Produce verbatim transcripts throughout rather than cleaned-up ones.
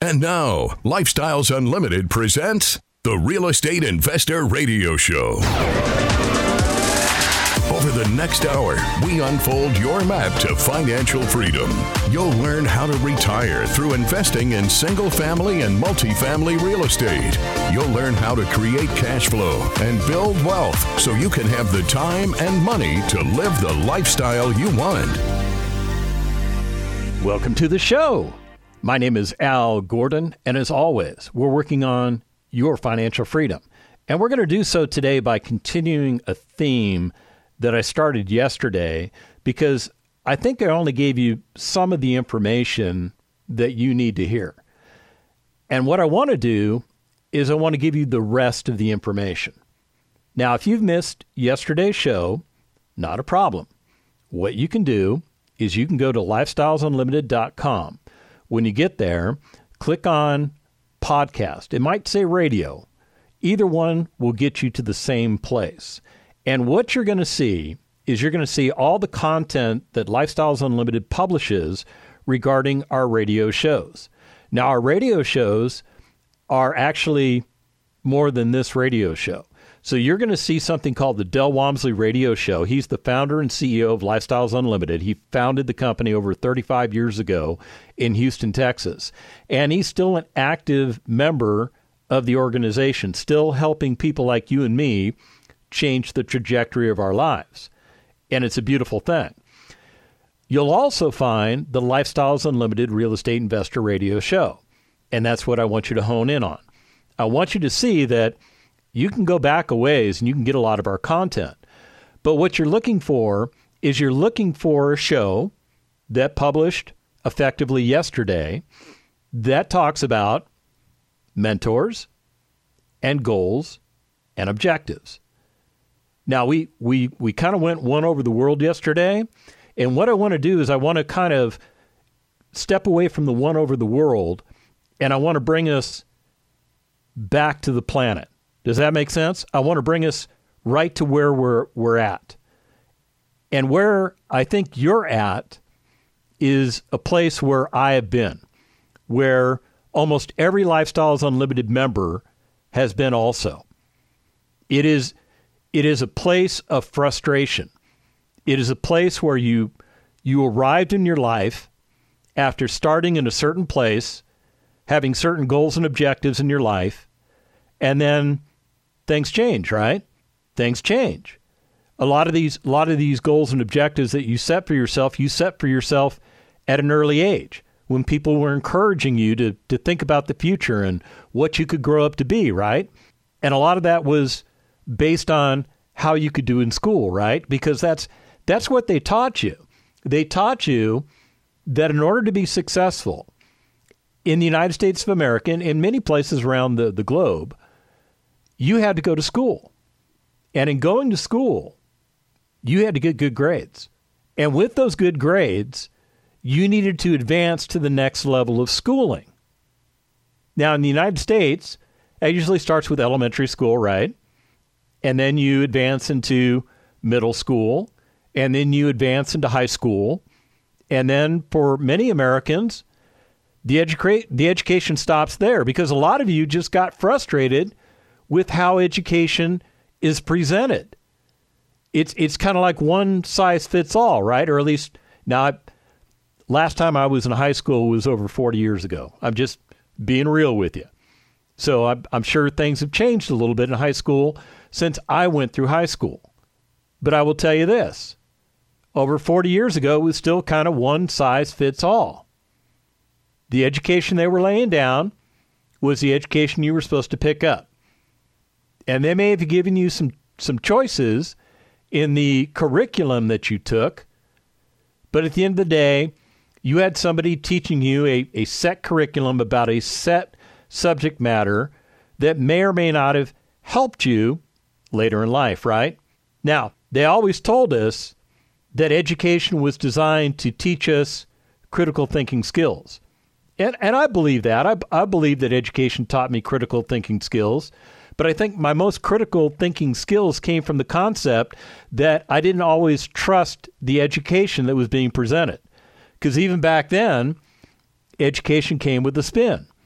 And now, Lifestyles Unlimited presents the Real Estate Investor Radio Show. Over the next hour, we unfold your map to financial freedom. You'll learn how to retire through investing in single-family and multifamily real estate. You'll learn how to create cash flow and build wealth so you can have the time and money to live the lifestyle you want. Welcome to the show. My name is Al Gordon, and as always, we're working on your financial freedom. And we're going to do so today by continuing a theme that I started yesterday, because I think I only gave you some of the information that you need to hear. And what I want to do is I want to give you the rest of the information. Now, if you've missed yesterday's show, not a problem. What you can do is you can go to lifestyles unlimited dot com. When you get there, click on podcast. It might say radio. Either one will get you to the same place. And what you're going to see is you're going to see all the content that Lifestyles Unlimited publishes regarding our radio shows. Now, our radio shows are actually more than this radio show. So you're going to see something called the Del Walmsley Radio Show. He's the founder and C E O of Lifestyles Unlimited. He founded the company over thirty-five years ago in Houston, Texas. And he's still an active member of the organization, still helping people like you and me change the trajectory of our lives. And it's a beautiful thing. You'll also find the Lifestyles Unlimited Real Estate Investor Radio Show. And that's what I want you to hone in on. I want you to see that you can go back a ways and you can get a lot of our content. But what you're looking for is you're looking for a show that published effectively yesterday that talks about mentors and goals and objectives. Now, we we we kind of went one over the world yesterday, and what I want to do is I want to kind of step away from the one over the world, and I want to bring us back to the planet. Does that make sense? I want to bring us right to where we're we're at. And where I think you're at is a place where I have been, where almost every Lifestyles Unlimited member has been also. It is It is a place of frustration. It is a place where you you arrived in your life after starting in a certain place, having certain goals and objectives in your life, and then things change, right? Things change. A lot of these a lot of these goals and objectives that you set for yourself, you set for yourself at an early age, when people were encouraging you to to think about the future and what you could grow up to be, right? And a lot of that was based on how you could do in school, right? Because that's that's what they taught you. They taught you that in order to be successful in the United States of America and in many places around the, the globe, you had to go to school. And in going to school, you had to get good grades. And with those good grades, you needed to advance to the next level of schooling. Now, in the United States, it usually starts with elementary school, right? And then you advance into middle school, and then you advance into high school. And then for many Americans, the, educa- the education stops there, because a lot of you just got frustrated with how education is presented. It's it's kind of like one size fits all, right? Or at least, now, I, last time I was in high school was over forty years ago. I'm just being real with you. So I'm, I'm sure things have changed a little bit in high school since I went through high school. But I will tell you this, over forty years ago, it was still kind of one size fits all. The education they were laying down was the education you were supposed to pick up. And they may have given you some, some choices in the curriculum that you took, but at the end of the day, you had somebody teaching you a, a set curriculum about a set subject matter that may or may not have helped you later in life, right? Now, they always told us that education was designed to teach us critical thinking skills. And and I believe that. I, I believe that education taught me critical thinking skills. But I think my most critical thinking skills came from the concept that I didn't always trust the education that was being presented. Because even back then, education came with a spin.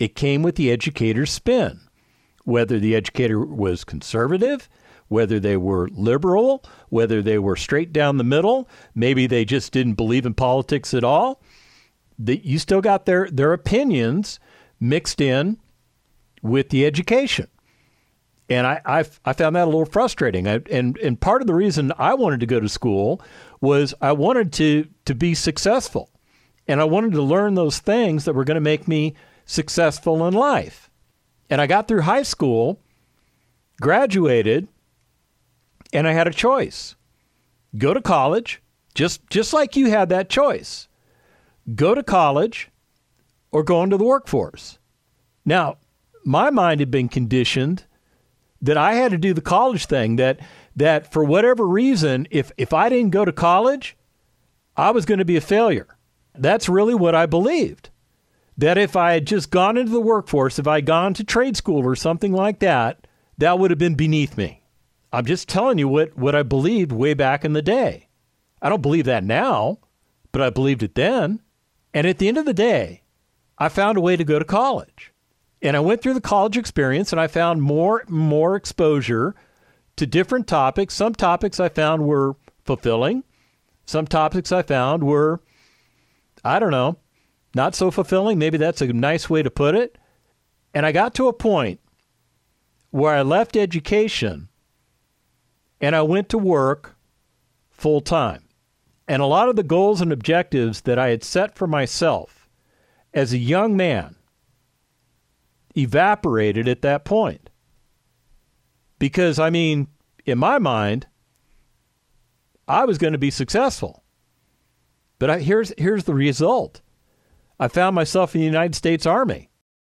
it came with the educator's spin. Whether the educator was conservative, whether they were liberal, whether they were straight down the middle, maybe they just didn't believe in politics at all, the, you still got their, their opinions mixed in with the education. And I, I, I found that a little frustrating. I, and, and part of the reason I wanted to go to school was I wanted to, to be successful. And I wanted to learn those things that were going to make me successful in life. And I got through high school, graduated, and I had a choice. Go to college, just, just like you had that choice. Go to college or go into the workforce. Now, my mind had been conditioned that I had to do the college thing, that that for whatever reason, if, if I didn't go to college, I was going to be a failure. That's really what I believed. That if I had just gone into the workforce, if I had gone to trade school or something like that, that would have been beneath me. I'm just telling you what, what I believed way back in the day. I don't believe that now, but I believed it then. And at the end of the day, I found a way to go to college. And I went through the college experience and I found more and more exposure to different topics. Some topics I found were fulfilling. Some topics I found were, I don't know, not so fulfilling. Maybe that's a nice way to put it. And I got to a point where I left education and I went to work full time. And a lot of the goals and objectives that I had set for myself as a young man evaporated at that point. Because, I mean, in my mind, I was going to be successful. But I, here's here's the result. I found myself in the United States Army.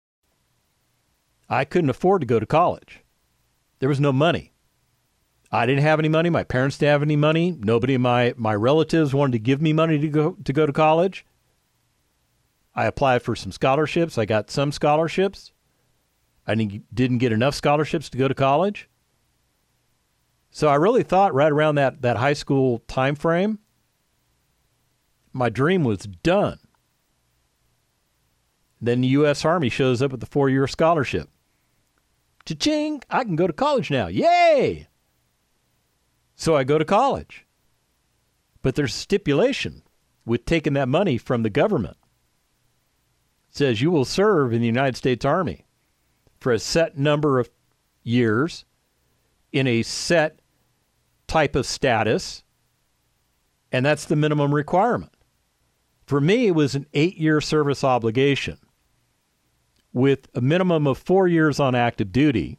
I couldn't afford to go to college. There was no money. I didn't have any money. My parents didn't have any money. Nobody in my, my relatives wanted to give me money to go to go to college. I applied for some scholarships. I got some scholarships. I didn't get enough scholarships to go to college. So I really thought right around that, that high school time frame, my dream was done. Then the U S Army shows up with the four-year scholarship. Cha-ching! I can go to college now. Yay! So I go to college. But there's a stipulation with taking that money from the government. It says you will serve in the United States Army for a set number of years in a set type of status, and that's the minimum requirement. For me, it was an eight-year service obligation with a minimum of four years on active duty,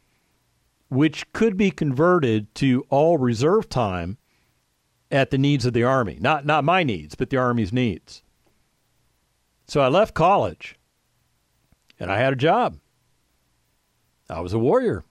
which could be converted to all reserve time at the needs of the Army. Not, not my needs, but the Army's needs. So I left college, and I had a job. I was a warrior.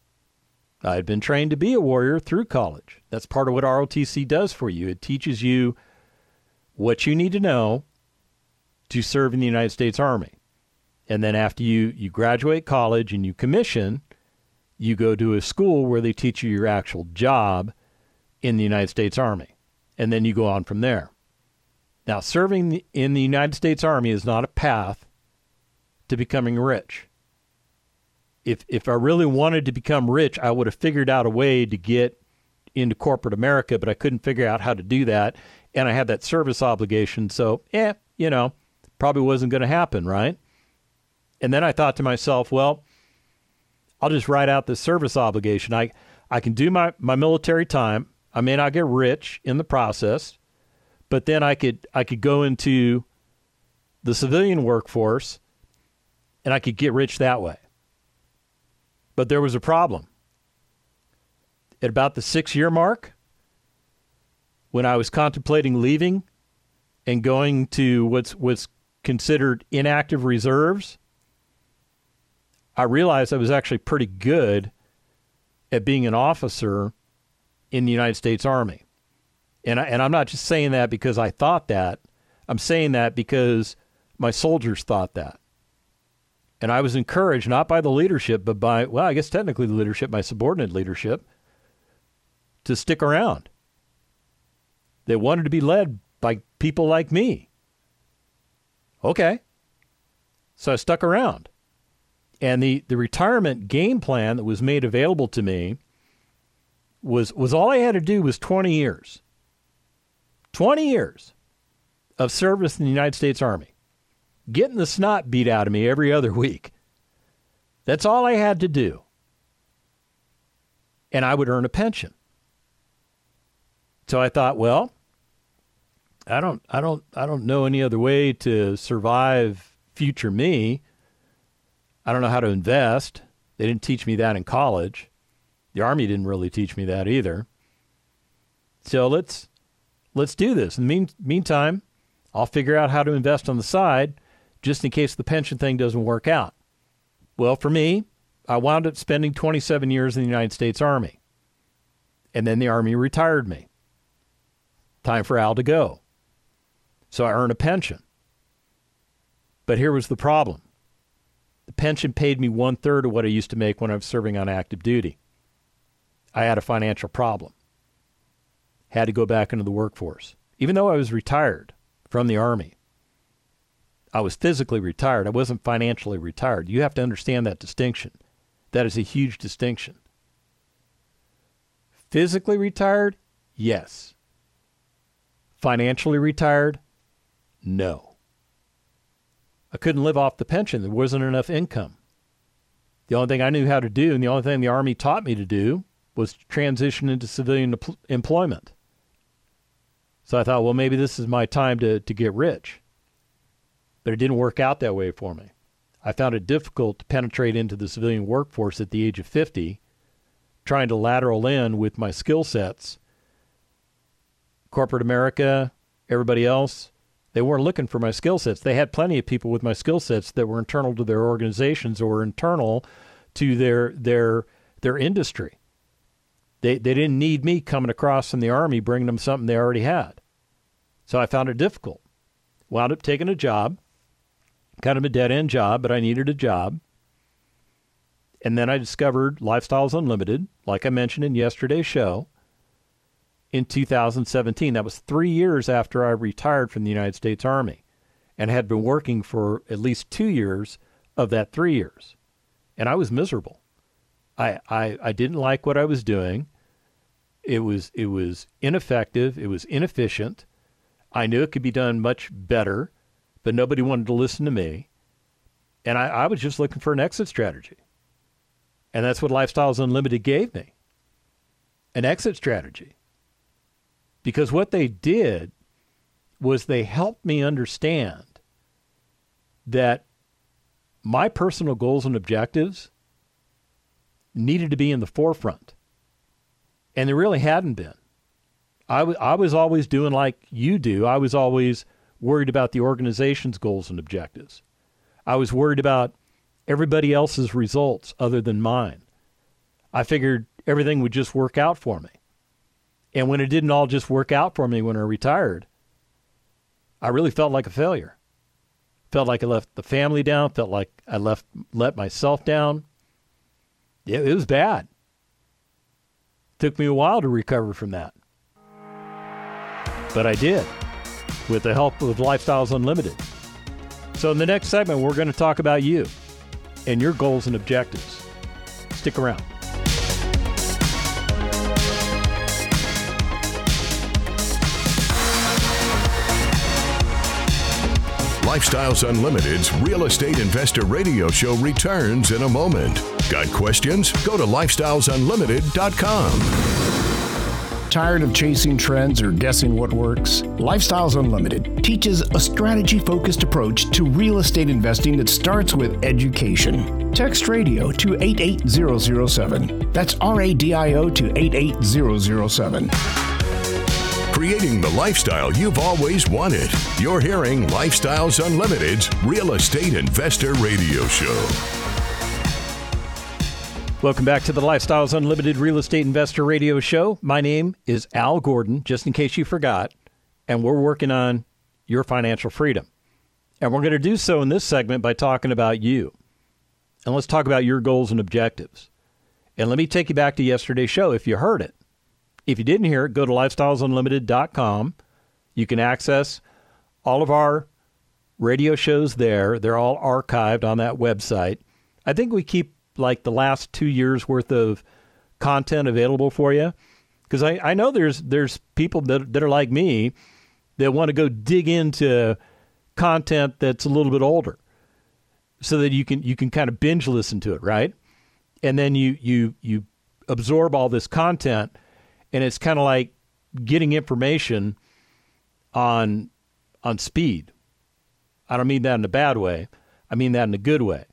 I had been trained to be a warrior through college. That's part of what R O T C does for you. It teaches you what you need to know to serve in the United States Army. And then after you, you graduate college and you commission, you go to a school where they teach you your actual job in the United States Army. And then you go on from there. Now, serving in the United States Army is not a path to becoming rich. If if I really wanted to become rich, I would have figured out a way to get into corporate America, but I couldn't figure out how to do that. And I had that service obligation. So, eh, you know, probably wasn't going to happen, right? And then I thought to myself, well, I'll just write out this service obligation. I, I can do my, my military time. I may not get rich in the process, but then I could I could go into the civilian workforce and I could get rich that way. But there was a problem. At about the six-year mark, when I was contemplating leaving and going to what's what's considered inactive reserves, I realized I was actually pretty good at being an officer in the United States Army. And, I, and I'm not just saying that because I thought that. I'm saying that because my soldiers thought that. And I was encouraged not by the leadership, but by, well, I guess technically the leadership, my subordinate leadership, to stick around. They wanted to be led by people like me. Okay. So I stuck around. And the, the retirement game plan that was made available to me was, was all I had to do was twenty years. twenty years of service in the United States Army. Getting the snot beat out of me every other week. That's all I had to do. And I would earn a pension. So I thought, well, I don't I don't I don't know any other way to survive future me. I don't know how to invest. They didn't teach me that in college. The Army didn't really teach me that either. So let's let's do this. In the mean, meantime, I'll figure out how to invest on the side just in case the pension thing doesn't work out. Well, for me, I wound up spending twenty-seven years in the United States Army. And then the Army retired me. Time for Al to go. So I earned a pension. But here was the problem. The pension paid me one-third of what I used to make when I was serving on active duty. I had a financial problem. Had to go back into the workforce. Even though I was retired from the Army, I was physically retired. I wasn't financially retired. You have to understand that distinction. That is a huge distinction. Physically retired? Yes. Financially retired? No. I couldn't live off the pension. There wasn't enough income. The only thing I knew how to do, and the only thing the Army taught me to do, was to transition into civilian em- employment. So I thought, well, maybe this is my time to, to get rich. But it didn't work out that way for me. I found it difficult to penetrate into the civilian workforce at the age of fifty, trying to lateral in with my skill sets. Corporate America, everybody else, they weren't looking for my skill sets. They had plenty of people with my skill sets that were internal to their organizations or internal to their their their industry. They they didn't need me coming across from the Army bringing them something they already had. So I found it difficult. Wound up taking a job, kind of a dead-end job, but I needed a job. And then I discovered Lifestyles Unlimited, like I mentioned in yesterday's show, in two thousand seventeen. That was three years after I retired from the United States Army and had been working for at least two years of that three years. And I was miserable. I, I, I didn't like what I was doing. It was it was ineffective. It was inefficient. I knew it could be done much better, but nobody wanted to listen to me. And I, I was just looking for an exit strategy. And that's what Lifestyles Unlimited gave me, an exit strategy. Because what they did was they helped me understand that my personal goals and objectives needed to be in the forefront. And they really hadn't been. I, w- I was always doing like you do. I was always worried about the organization's goals and objectives. I was worried about everybody else's results other than mine. I figured everything would just work out for me. And when it didn't all just work out for me when I retired, I really felt like a failure. Felt like I left the family down. Felt like I left let myself down. It, it was bad. Took me a while to recover from that. But I did, with the help of Lifestyles Unlimited. So in the next segment, we're going to talk about you and your goals and objectives. Stick around. Lifestyles Unlimited's Real Estate Investor Radio Show returns in a moment. Got questions? Go to lifestyles unlimited dot com. Tired of chasing trends or guessing what works? Lifestyles Unlimited teaches a strategy-focused approach to real estate investing that starts with education. Text radio to eight eight zero zero seven. That's R A D I O to eight eight zero zero seven. Creating the lifestyle you've always wanted. You're hearing Lifestyles Unlimited's Real Estate Investor Radio Show. Welcome back to the Lifestyles Unlimited Real Estate Investor Radio Show. My name is Al Gordon, just in case you forgot, and we're working on your financial freedom. And we're going to do so in this segment by talking about you. And let's talk about your goals and objectives. And let me take you back to yesterday's show if you heard it. If you didn't hear it, go to lifestyles unlimited dot com. You can access all of our radio shows there. They're all archived on that website. I think we keep like the last two years worth of content available for you. Because I, I know there's there's people that, that are like me that want to go dig into content that's a little bit older so that you can you can kind of binge listen to it, right? And then you you you absorb all this content, and it's kind of like getting information on on speed. I don't mean that in a bad way. I mean that in a good way.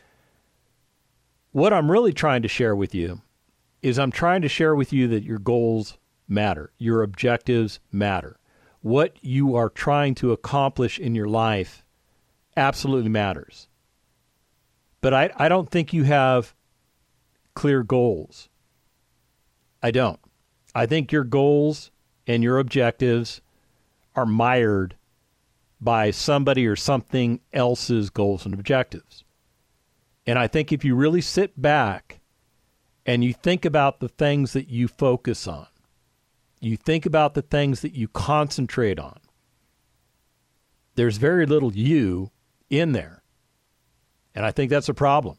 What I'm really trying to share with you is I'm trying to share with you that your goals matter. Your objectives matter. What you are trying to accomplish in your life absolutely matters. But I, I don't think you have clear goals. I don't. I think your goals and your objectives are mired by somebody or something else's goals and objectives. And I think if you really sit back and you think about the things that you focus on, you think about the things that you concentrate on, there's very little you in there. And I think that's a problem.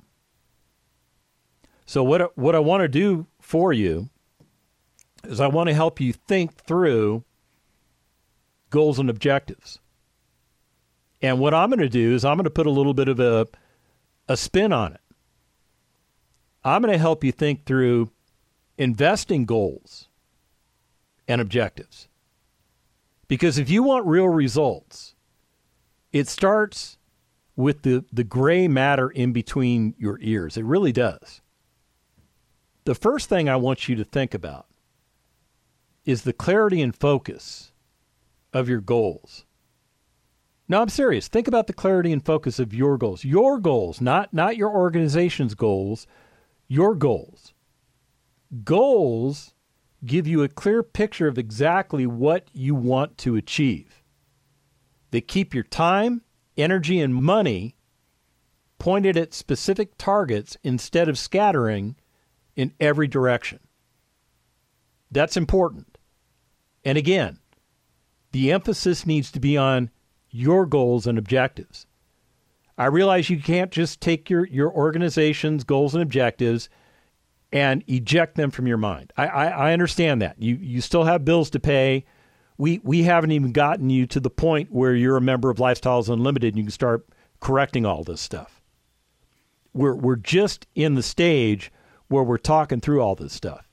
So what, what I want to do for you is I want to help you think through goals and objectives. And what I'm going to do is I'm going to put a little bit of a, a spin on it. I'm going to help you think through investing goals and objectives. Because if you want real results, it starts with the, the gray matter in between your ears. It really does. The first thing I want you to think about is the clarity and focus of your goals. No, I'm serious. Think about the clarity and focus of your goals. Your goals, not, not your organization's goals, your goals. Goals give you a clear picture of exactly what you want to achieve. They keep your time, energy, and money pointed at specific targets instead of scattering in every direction. That's important. And again, the emphasis needs to be on your goals and objectives. I realize you can't just take your, your organization's goals and objectives and eject them from your mind. I, I, I understand that. You you still have bills to pay. We we haven't even gotten you to the point where you're a member of Lifestyles Unlimited and you can start correcting all this stuff. We're we're just in the stage where we're talking through all this stuff.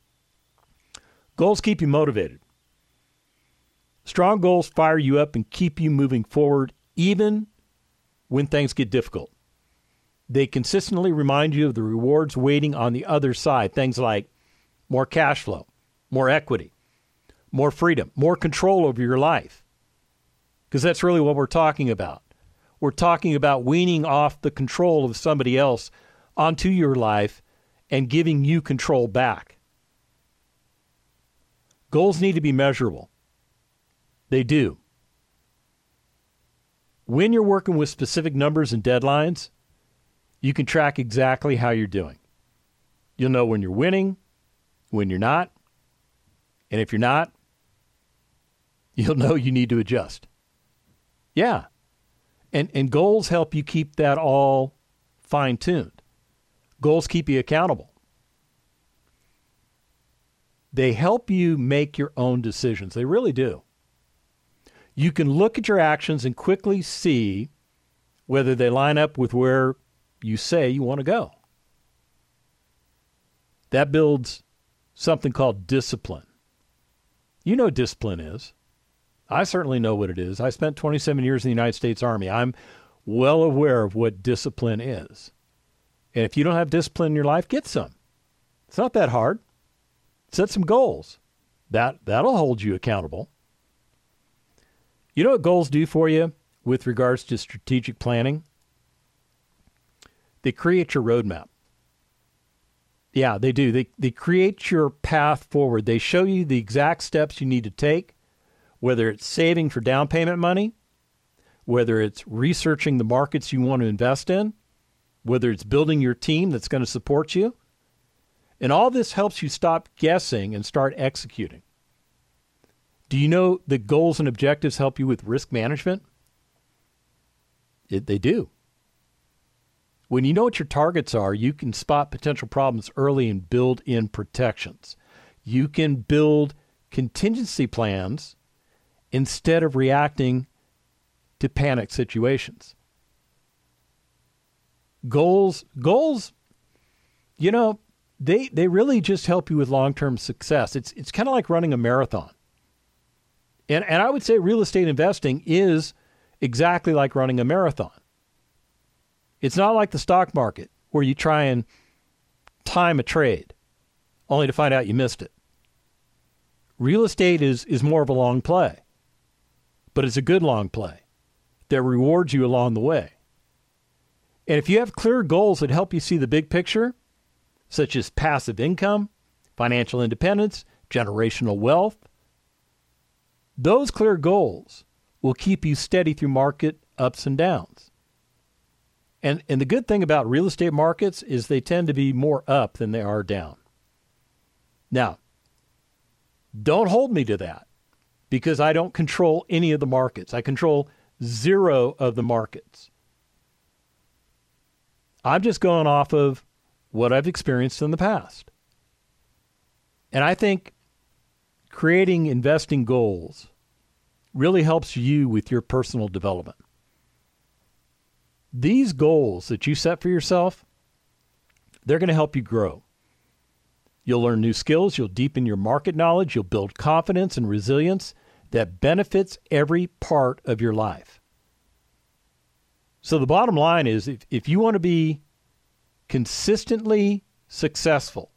Goals keep you motivated. Strong goals fire you up and keep you moving forward even when things get difficult. They consistently remind you of the rewards waiting on the other side. Things like more cash flow, more equity, more freedom, more control over your life. Because that's really what we're talking about. We're talking about weaning off the control of somebody else onto your life and giving you control back. Goals need to be measurable. They do. When you're working with specific numbers and deadlines, you can track exactly how you're doing. You'll know when you're winning, when you're not, and if you're not, you'll know you need to adjust. Yeah. And and goals help you keep that all fine-tuned. Goals keep you accountable. They help you make your own decisions. They really do. You can look at your actions and quickly see whether they line up with where you say you want to go. That builds something called discipline. You know what discipline is. I certainly know what it is. I spent twenty-seven years in the United States Army. I'm well aware of what discipline is. And if you don't have discipline in your life, get some. It's not that hard. Set some goals. That, that'll hold you accountable. You know what goals do for you with regards to strategic planning? They create your roadmap. Yeah, they do. They, they create your path forward. They show you the exact steps you need to take, whether it's saving for down payment money, whether it's researching the markets you want to invest in, whether it's building your team that's going to support you. And all this helps you stop guessing and start executing. Do you know that goals and objectives help you with risk management? It, they do. When you know what your targets are, you can spot potential problems early and build in protections. You can build contingency plans instead of reacting to panic situations. Goals, goals, you know, they they really just help you with long-term success. It's it's kind of like running a marathon. And and I would say real estate investing is exactly like running a marathon. It's not like the stock market where you try and time a trade only to find out you missed it. Real estate is, is more of a long play, but it's a good long play that rewards you along the way. And if you have clear goals that help you see the big picture, such as passive income, financial independence, generational wealth, those clear goals will keep you steady through market ups and downs. And and the good thing about real estate markets is they tend to be more up than they are down. Now, don't hold me to that because I don't control any of the markets. I control zero of the markets. I'm just going off of what I've experienced in the past. And I think creating investing goals really helps you with your personal development. These goals that you set for yourself, they're going to help you grow. You'll learn new skills, you'll deepen your market knowledge, you'll build confidence and resilience that benefits every part of your life. So the bottom line is, if, if you want to be consistently successful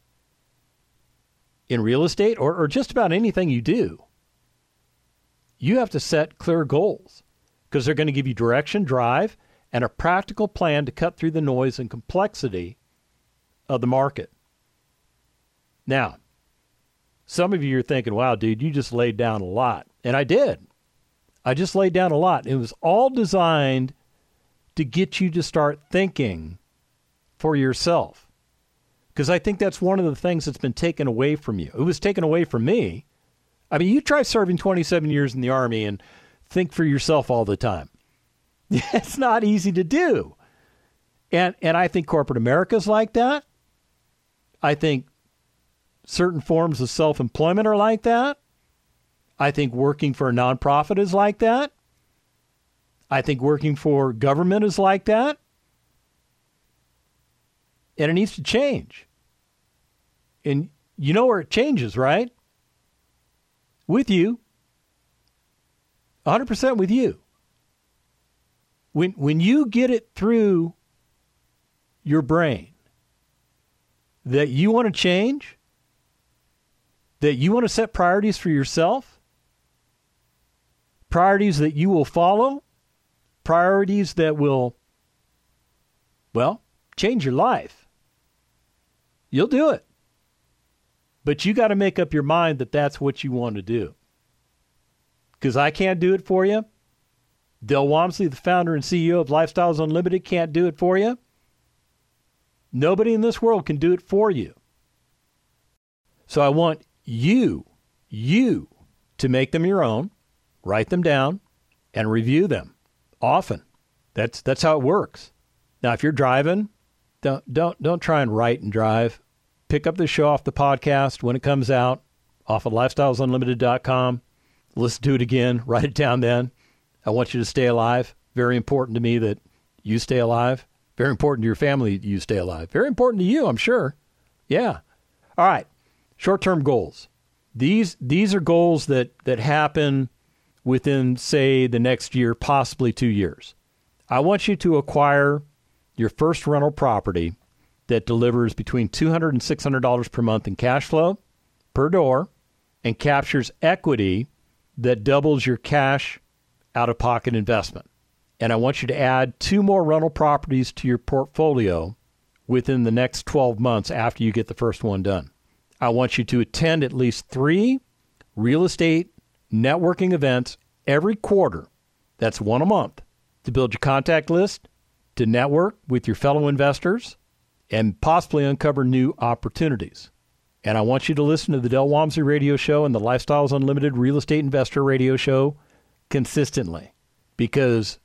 in real estate or, or just about anything you do, you have to set clear goals because they're going to give you direction, drive, and a practical plan to cut through the noise and complexity of the market. Now, some of you are thinking, wow, dude, you just laid down a lot. And I did. I just laid down a lot. It was all designed to get you to start thinking for yourself. Because I think that's one of the things that's been taken away from you. It was taken away from me. I mean, you try serving twenty-seven years in the Army and think for yourself all the time. It's not easy to do. And and I think corporate America's like that. I think certain forms of self-employment are like that. I think working for a nonprofit is like that. I think working for government is like that. And it needs to change. And you know where it changes, right? With you. one hundred percent with you. When when you get it through your brain that you want to change, that you want to set priorities for yourself, priorities that you will follow, priorities that will, well, change your life, you'll do it. But you got to make up your mind that that's what you want to do. Because I can't do it for you. Del Walmsley, the founder and C E O of Lifestyles Unlimited, can't do it for you. Nobody in this world can do it for you. So I want you, you, to make them your own, write them down, and review them often. That's that's how it works. Now, if you're driving, don't don't don't try and write and drive. Pick up the show off the podcast when it comes out, off of lifestyles unlimited dot com. Listen to it again. Write it down then. I want you to stay alive. Very important to me that you stay alive. Very important to your family that you stay alive. Very important to you, I'm sure. Yeah. All right. Short-term goals. These these are goals that, that happen within, say, the next year, possibly two years. I want you to acquire your first rental property that delivers between two hundred dollars and six hundred dollars per month in cash flow per door and captures equity that doubles your cash out-of-pocket investment. And I want you to add two more rental properties to your portfolio within the next twelve months after you get the first one done. I want you to attend at least three real estate networking events every quarter. That's one a month to build your contact list, to network with your fellow investors, and possibly uncover new opportunities. And I want you to listen to the Del Walmsley Radio Show and the Lifestyles Unlimited Real Estate Investor Radio Show consistently, because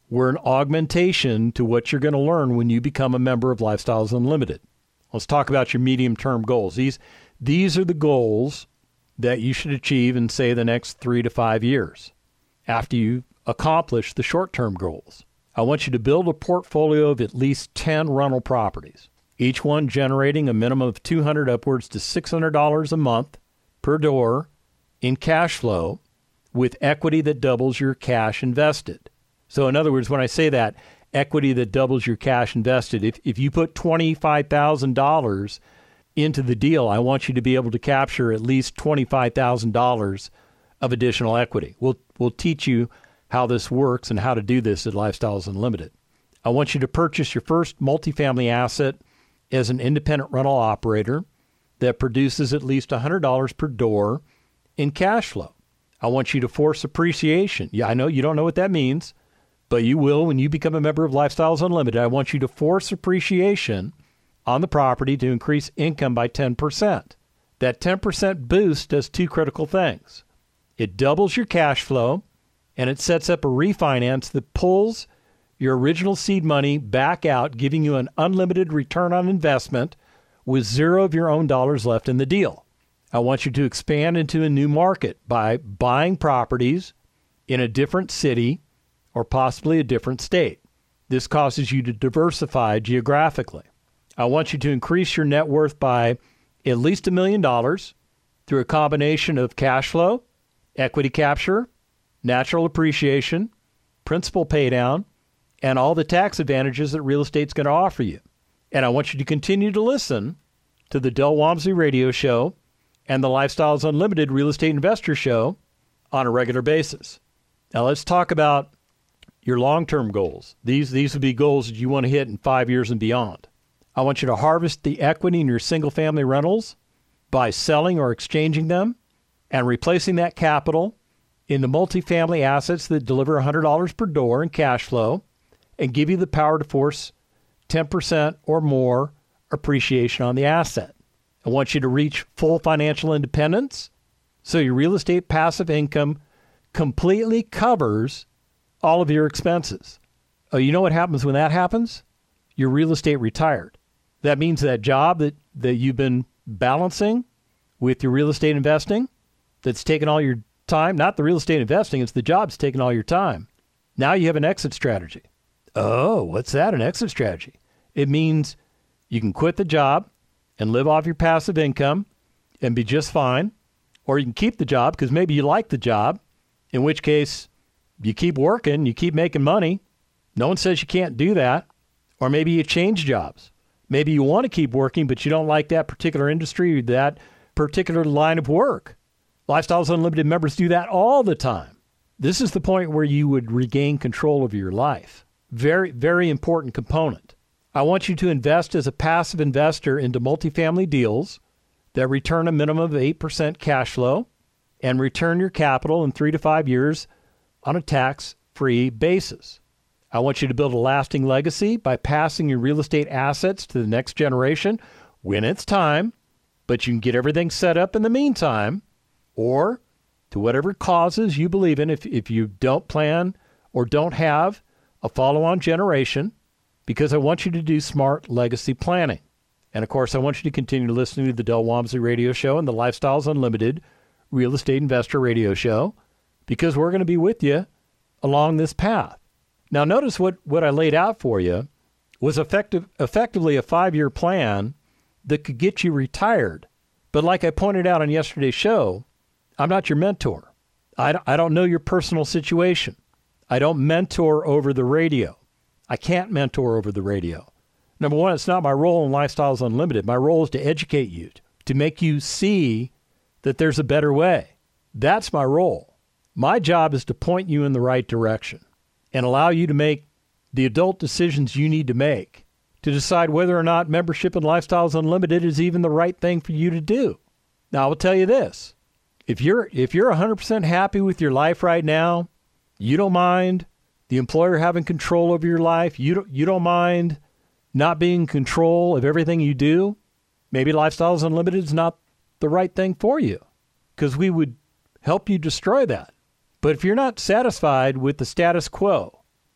We're an augmentation to what you're going to learn when you become a member of Lifestyles Unlimited. Let's talk about your medium-term goals. These, these are the goals that you should achieve in, say, the next three to five years after you accomplish the short-term goals. I want you to build a portfolio of at least ten rental properties, each one generating a minimum of two hundred dollars upwards to six hundred dollars a month per door in cash flow with equity that doubles your cash invested. So in other words, when I say that, equity that doubles your cash invested, if, if you put twenty-five thousand dollars into the deal, I want you to be able to capture at least twenty-five thousand dollars of additional equity. We'll, we'll teach you how this works and how to do this at Lifestyles Unlimited. I want you to purchase your first multifamily asset as an independent rental operator that produces at least one hundred dollars per door in cash flow. I want you to force appreciation. Yeah, I know you don't know what that means, but you will when you become a member of Lifestyles Unlimited. I want you to force appreciation on the property to increase income by ten percent. That ten percent boost does two critical things. It doubles your cash flow, and it sets up a refinance that pulls your original seed money back out, giving you an unlimited return on investment with zero of your own dollars left in the deal. I want you to expand into a new market by buying properties in a different city or possibly a different state. This causes you to diversify geographically. I want you to increase your net worth by at least a million dollars through a combination of cash flow, equity capture, natural appreciation, principal paydown, and all the tax advantages that real estate's going to offer you. And I want you to continue to listen to the Del Walmsley Radio Show and the Lifestyles Unlimited Real Estate Investor Show on a regular basis. Now let's talk about your long-term goals. These, these would be goals that you want to hit in five years and beyond. I want you to harvest the equity in your single-family rentals by selling or exchanging them and replacing that capital into multifamily assets that deliver one hundred dollars per door in cash flow and give you the power to force ten percent or more appreciation on the asset. I want you to reach full financial independence so your real estate passive income completely covers all of your expenses. Oh, you know what happens when that happens? You're real estate retired. That means that job that, that you've been balancing with your real estate investing that's taken all your time, not the real estate investing, it's the job that's taking all your time. Now you have an exit strategy. Oh, what's that, an exit strategy? It means you can quit the job and live off your passive income and be just fine, or you can keep the job because maybe you like the job, in which case you keep working, you keep making money. No one says you can't do that. Or maybe you change jobs. Maybe you want to keep working, but you don't like that particular industry or that particular line of work. Lifestyles Unlimited members do that all the time. This is the point where you would regain control of your life. Very, very important component. I want you to invest as a passive investor into multifamily deals that return a minimum of eight percent cash flow and return your capital in three to five years on a tax-free basis. I want you to build a lasting legacy by passing your real estate assets to the next generation when it's time, but you can get everything set up in the meantime, or to whatever causes you believe in if, if you don't plan or don't have a follow-on generation, because I want you to do smart legacy planning. And of course, I want you to continue listening to the Del Walmsley Radio Show and the Lifestyles Unlimited Real Estate Investor Radio Show, because we're going to be with you along this path. Now, notice what, what I laid out for you was effective, effectively a five-year plan that could get you retired. But like I pointed out on yesterday's show, I'm not your mentor. I, I don't know your personal situation. I don't mentor over the radio. I can't mentor over the radio. Number one, it's not my role in Lifestyles Unlimited. My role is to educate you, to make you see that there's a better way. That's my role. My job is to point you in the right direction and allow you to make the adult decisions you need to make to decide whether or not membership in Lifestyles Unlimited is even the right thing for you to do. Now, I will tell you this. If you're if you're one hundred percent happy with your life right now, you don't mind the employer having control over your life, you don't, you don't mind not being in control of everything you do, maybe Lifestyles Unlimited is not the right thing for you, because we would help you destroy that. But if you're not satisfied with the status quo,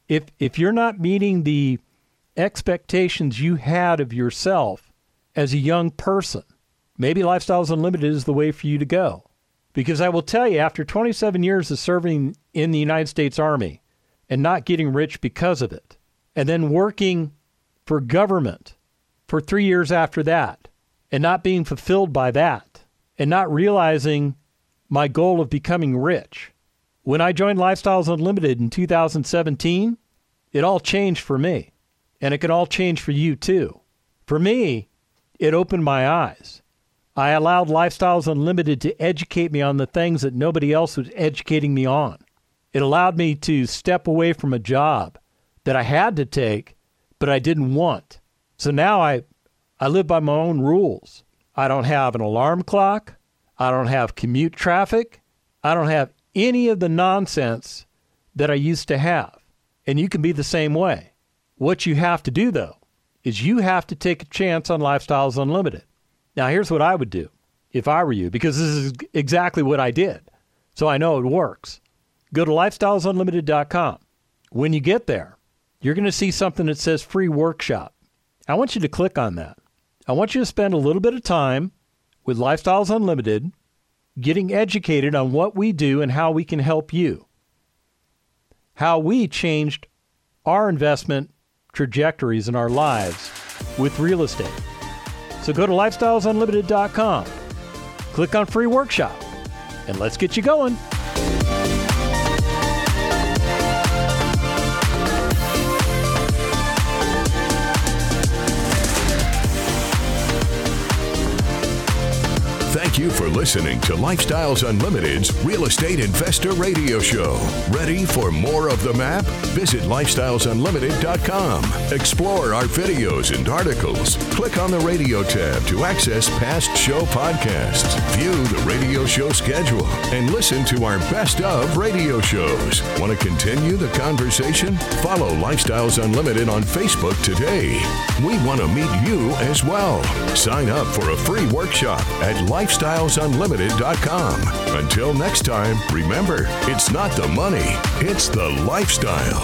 If if you're not meeting the expectations you had of yourself as a young person, maybe Lifestyles Unlimited is the way for you to go. Because I will tell you, after twenty-seven years of serving in the United States Army and not getting rich because of it, and then working for government for three years after that, and not being fulfilled by that, and not realizing my goal of becoming rich, when I joined Lifestyles Unlimited in two thousand seventeen, it all changed for me. And it can all change for you too. For me, it opened my eyes. I allowed Lifestyles Unlimited to educate me on the things that nobody else was educating me on. It allowed me to step away from a job that I had to take, but I didn't want. So now I, I live by my own rules. I don't have an alarm clock. I don't have commute traffic. I don't have any of the nonsense that I used to have. And you can be the same way. What you have to do, though, is you have to take a chance on Lifestyles Unlimited. Now, here's what I would do if I were you, because this is exactly what I did. So I know it works. Go to lifestyles unlimited dot com. When you get there, you're going to see something that says free workshop. I want you to click on that. I want you to spend a little bit of time with Lifestyles Unlimited, getting educated on what we do and how we can help you. How we changed our investment trajectories in our lives with real estate. So go to lifestyles unlimited dot com, click on free workshop, and let's get you going. Thank you for listening to Lifestyles Unlimited's Real Estate Investor Radio Show. Ready for more of the map? Visit lifestyles unlimited dot com. Explore our videos and articles. Click on the radio tab to access past show podcasts. View the radio show schedule and listen to our best of radio shows. Want to continue the conversation? Follow Lifestyles Unlimited on Facebook today. We want to meet you as well. Sign up for a free workshop at lifestyles unlimited dot com. Until next time, remember, it's not the money, it's the lifestyle.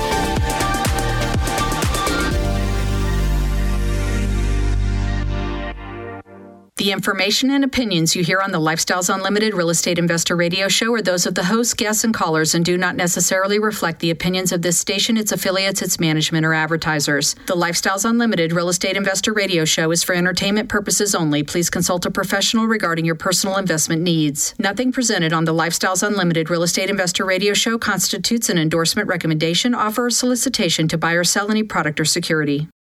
The information and opinions you hear on the Lifestyles Unlimited Real Estate Investor Radio Show are those of the hosts, guests, and callers and do not necessarily reflect the opinions of this station, its affiliates, its management, or advertisers. The Lifestyles Unlimited Real Estate Investor Radio Show is for entertainment purposes only. Please consult a professional regarding your personal investment needs. Nothing presented on the Lifestyles Unlimited Real Estate Investor Radio Show constitutes an endorsement, recommendation, offer, or solicitation to buy or sell any product or security.